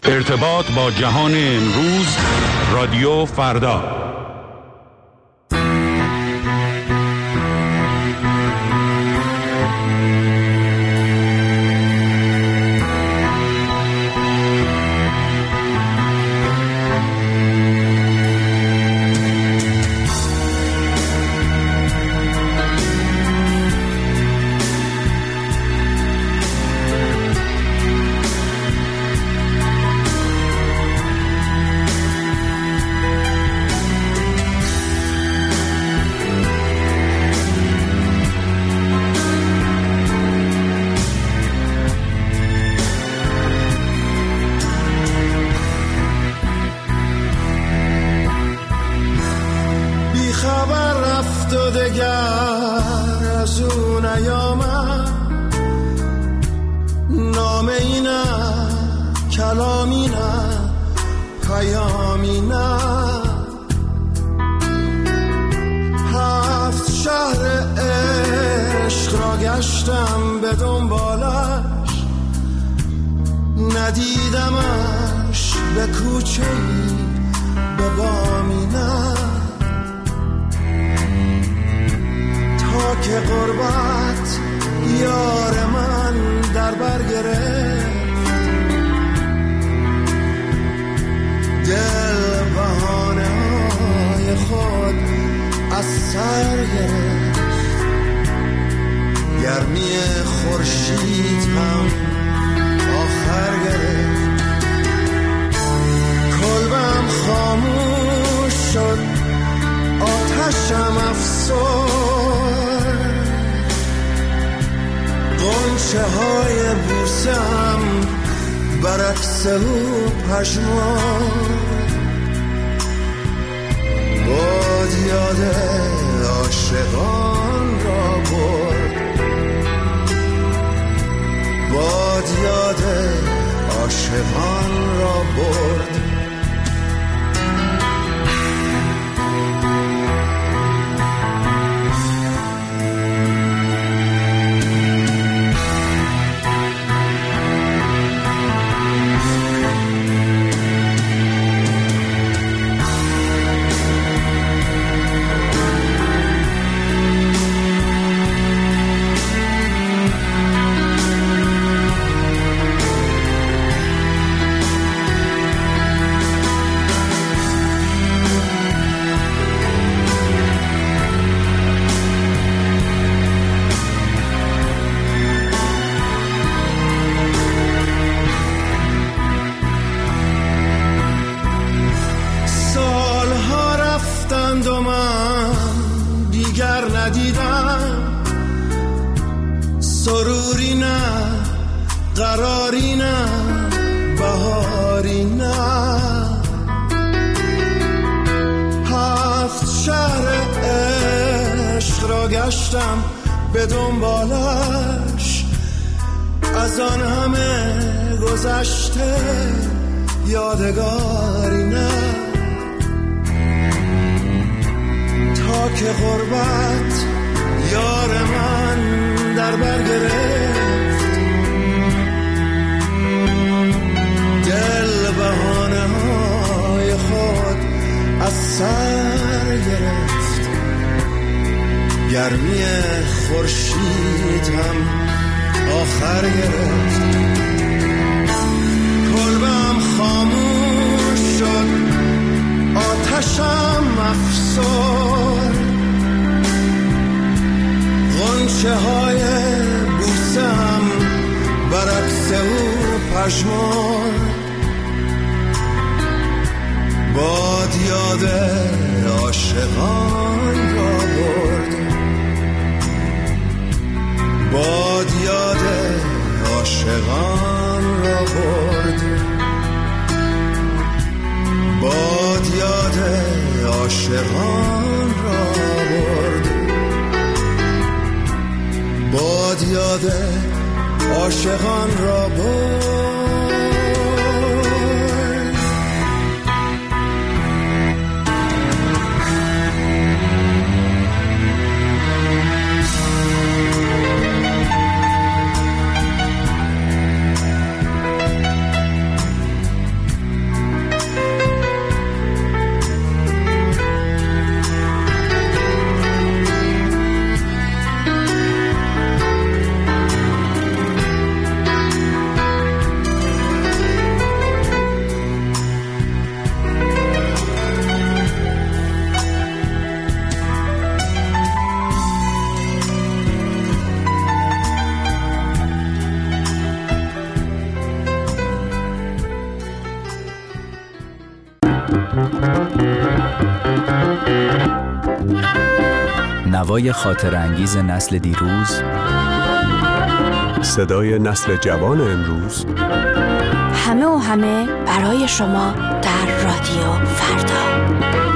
ارتباط با جهان امروز، رادیو فردا. ندیدمش به کوچه‌ای به بامی نه، تا که غربت یار من در بر گرفت، دل بهانه های خود از سر گرفت، گرمی خورشید هم آخر گرفت، کلبم خاموش شد، آتشم افسرد، غنچه های بوسم برعکس او پژمرد، باد یاد عاشقان را برد، باد یاد عاشقان را برد. سروری نه، قراری نه، بهاری نه، هفت شهر عشق را گشتم به دنبالش، از آن همه گذشته یادگاری نه، تا که غربت یار من در بر گرفت، دل بهانه های خود از سر گرفت، گرمی خورشید هم آخر گرفت، کلبم خاموش شد، آتشم افسرد، غنچه های بوسم برعکس او پژمرد، باد یاد عاشقان را برد، باد یاد عاشقان را برد، باد یاد عاشقان را برد، باد یاد عاشقان را برد. نوای خاطرانگیز نسل دیروز، صدای نسل جوان امروز، همه و همه برای شما در رادیو فردا.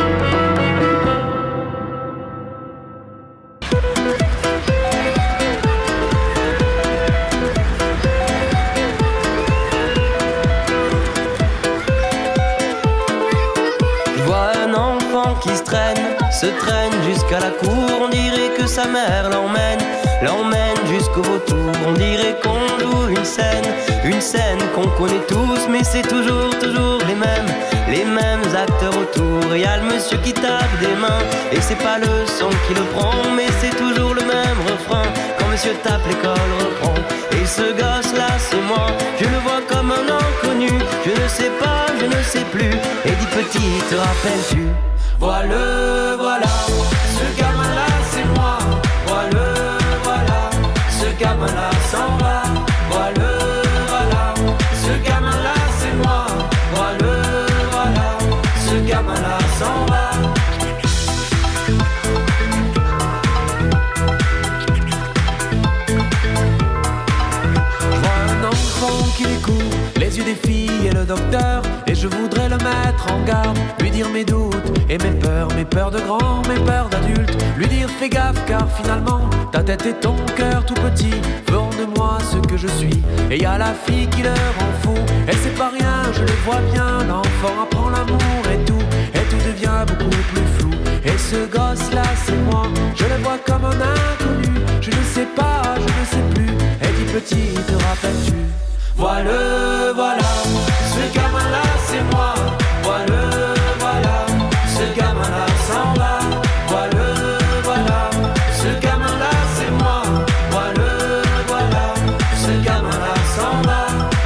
Se traîne jusqu'à la cour, on dirait que sa mère l'emmène jusqu'au vautour. On dirait qu'on joue une scène qu'on connaît tous, mais c'est toujours les mêmes acteurs autour. Y a le monsieur qui tape des mains, et c'est pas le son qui le prend, mais c'est toujours le même refrain. Quand monsieur tape, l'école reprend. Et ce gosse-là, c'est moi, je le vois comme un inconnu. Je ne sais pas, je ne sais plus, et dis petit, te rappelles-tu? Voilà, ce gamin-là c'est moi. Voilà, ce gamin-là s'en va. Voilà, ce gamin-là c'est moi. Voilà, ce gamin-là s'en va. Je vois un enfant qui découvre les yeux des filles et le docteur, et je voudrais le mettre en garde, lui dire mes doutes et mes peurs de grand, mes peurs d'adulte, lui dire fais gaffe car finalement ta tête et ton cœur tout petit feront de moi ce que je suis. Et y a la fille qui leur en fout, elle sait pas rien, je le vois bien, l'enfant apprend l'amour et tout devient beaucoup plus flou. Et ce gosse là c'est moi, je le vois comme un inconnu, je ne sais pas, je ne sais plus, elle dit petit, te rappelles-tu? Voilà, ce gamin là c'est moi. Voilà, ce gamin là s'en va. Voilà, ce gamin là c'est moi. Voilà, ce gamin là s'en va.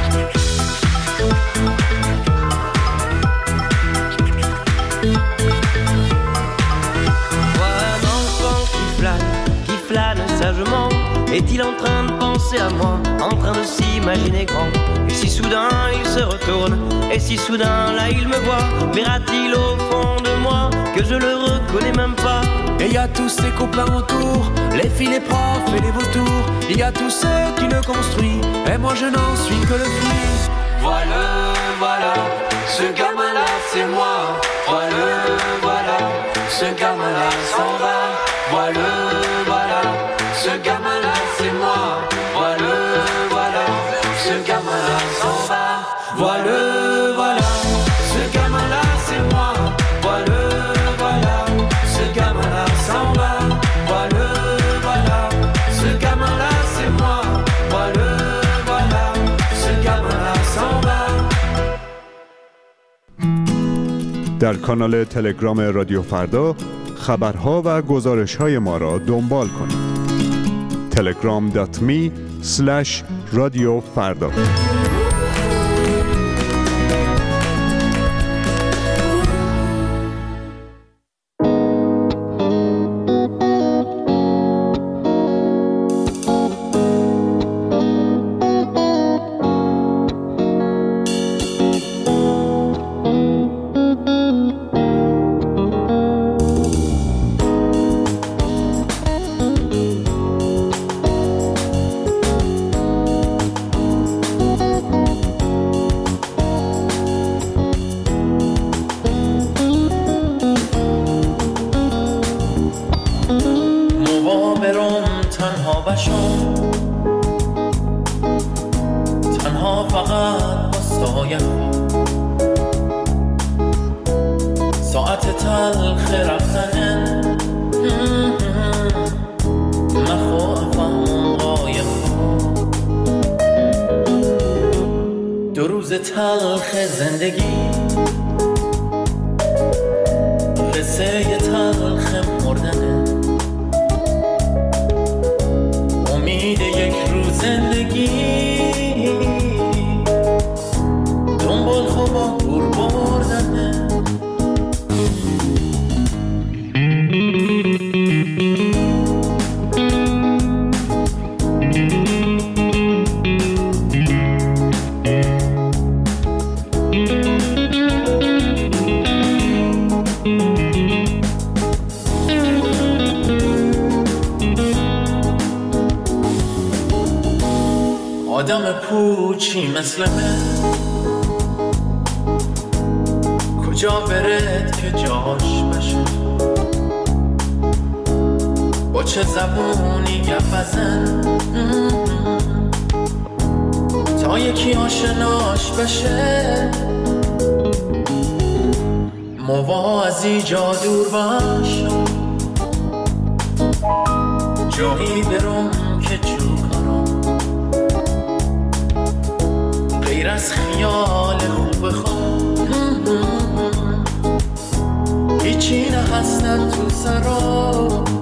Voilà un enfant qui flâne sagement. Est-il en train de penser à moi, en train de s'imaginer grand? Et si soudain il se retourne, et si soudain là il me voit, verra-t-il au fond de moi que je le reconnais même pas? Et y a tous ses copains autour, les filles, les profs et les vautours. Il y a tous ceux qui le construisent, et moi je n'en suis que le fruit. Voilà, ce gamin-là c'est moi. Voilà, ce gamin-là s'en va. Voilà, ce gamin-là c'est moi. Voilà, ce gamin-là s'en va. Voilà, ce gamin-là c'est moi. Voilà, ce gamin-là s'en va. Voilà, ce gamin-là c'est moi. Voilà, ce gamin-là s'en va. در کانال تلگرام رادیو فردا خبرها و گزارش‌های ما را دنبال کنید. telegram.me/radiofarda. تنها فقط با سایه ساعت تلخ رفتن مخوفم قایق دو روز تلخ زندگی قصه تلخ مردنه امید یک روز زندگی دنبال خوبا گور بردنه پوچی مثل من کجا برد که جاش بشه، با چه زبونی گپ بزن تا یکی آشناش بشه، موازی جا دور باشم، جایی برم که جو کنم غیر از خیال خوب خود، هیچی نه هستن تو سرا